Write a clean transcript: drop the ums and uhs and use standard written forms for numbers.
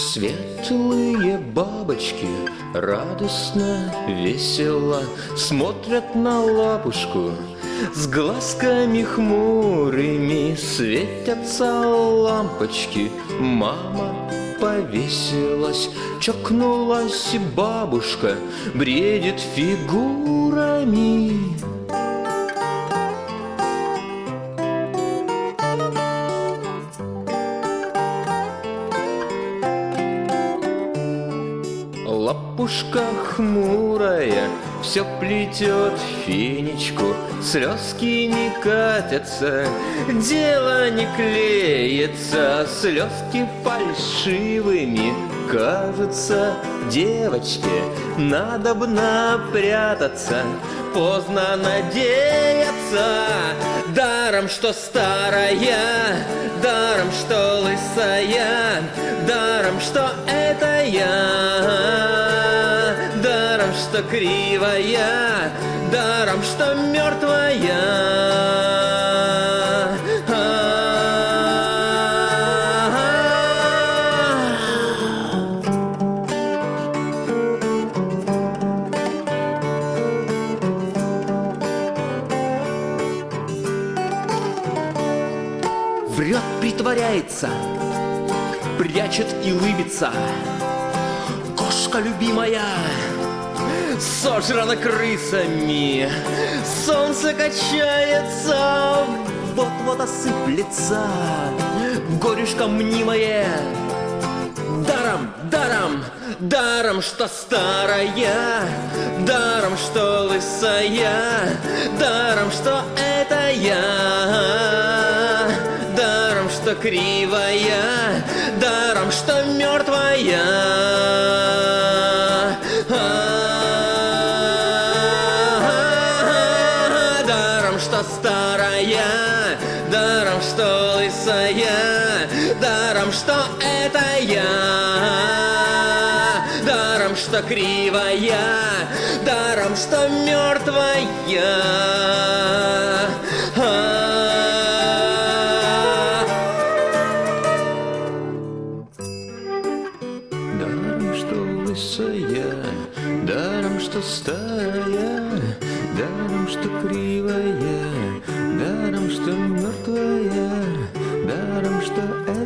Светлые бабочки радостно, весело смотрят на лапушку. С глазками хмурыми светятся лампочки. Мама повесилась, чокнулась бабушка, бредит фигурами. Лапушка хмурая все плетет финичку, слезки не катятся, дело не клеится, слезки фальшивыми кажутся. Девочке надобно прятаться, поздно надеяться. Даром, что старая, даром, что лысая, даром, что это я, даром, что кривая, даром, что мертвая. Врет, притворяется, прячет и лыбится. Кошка любимая сожрана крысами. Солнце качается, вот-вот осыплется. Горюшка мнимое. Даром, даром, даром, что старая, даром, что лысая, даром, что это я, даром, что кривая, даром, что мертвая. Даром, что старая, даром, что лысая, даром, что это я, даром, что кривая, даром, что мертвая. Даром, что лысая, даром, что старая, даром, что кривая, даром, что мертвая, даром, что